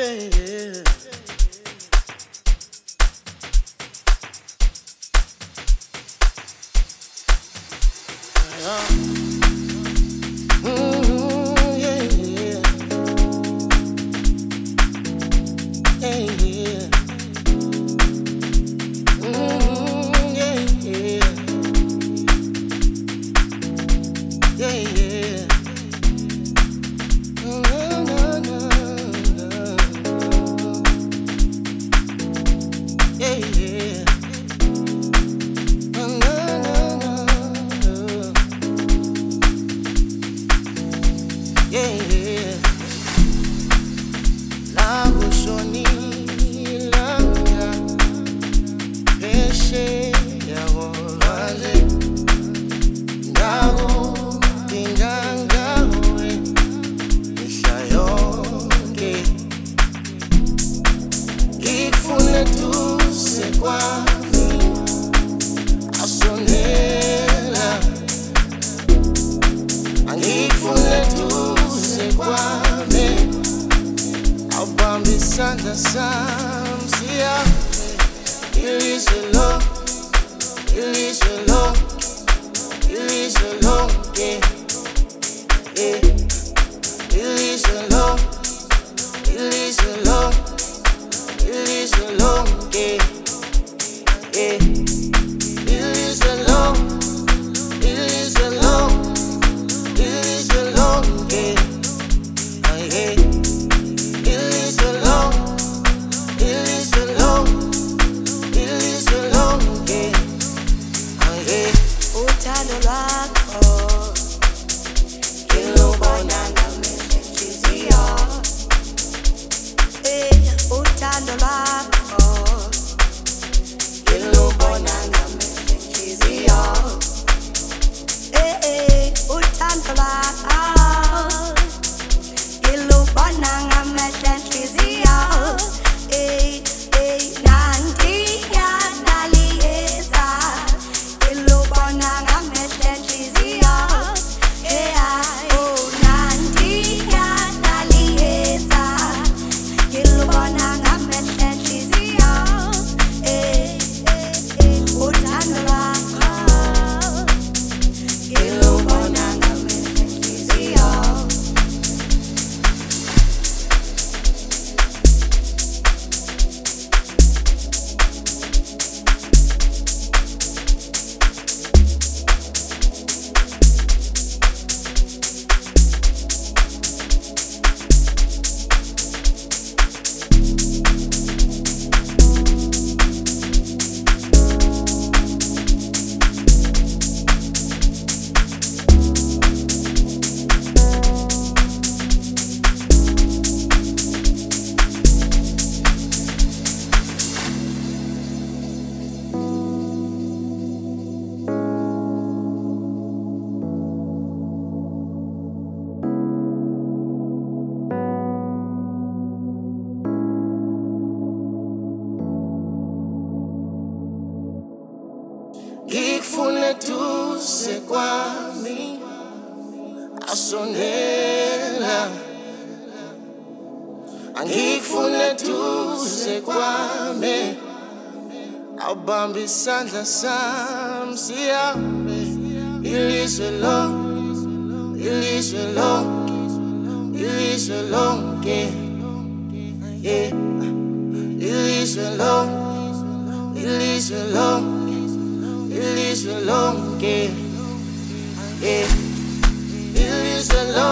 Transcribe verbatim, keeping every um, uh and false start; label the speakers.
Speaker 1: yeah. Mm, yeah, yeah. Hey, yeah. Mm, yeah, yeah. Yeah, yeah. Mm, no, no, no, no. Yeah, yeah. Mm, no, no, no, no. Yeah, yeah. La bushoni langa peshe ya wale ndabu tinganga we ishayonge ikfune tu se kwami asonela angifune tu se kwami Bambi Santa Sam, Sia, Elise Lo, Elise Lo, Elise Lo, yeah, yeah, Elise Lo, Elise Lo, Elise Lo, yeah, yeah, Elise Lo, Elise Lo, Elise Lo, yeah, yeah.
Speaker 2: Uthando lwakho ngilubona ngamehlo enhliziyo. Eh, uthando lwakho ngilubona ngamehlo enhliziyo. Eh, eh, uthando lwakho ngilubona ngamehlo enhliziyo. Eh, eh, nanti yanaliyeza ngilubona ngamehlo enhliziyo. Eh, oh, nanti yanaliyeza ngilubona ngamehlo enhliziyo. Eh, eh, eh, uthando lwakho ngilubona ngamehlo enhliziyo.
Speaker 1: Ngikufune tu se kwami asonela Angikufune tu se kwami Abambi Santa Sam siyabe Ilizwe lo Ilizwe lo Ilizwe lonke Yeah Ilizwe lo Ilizwe lo Ilizwe lonke, yeah. Ilizwe lonke.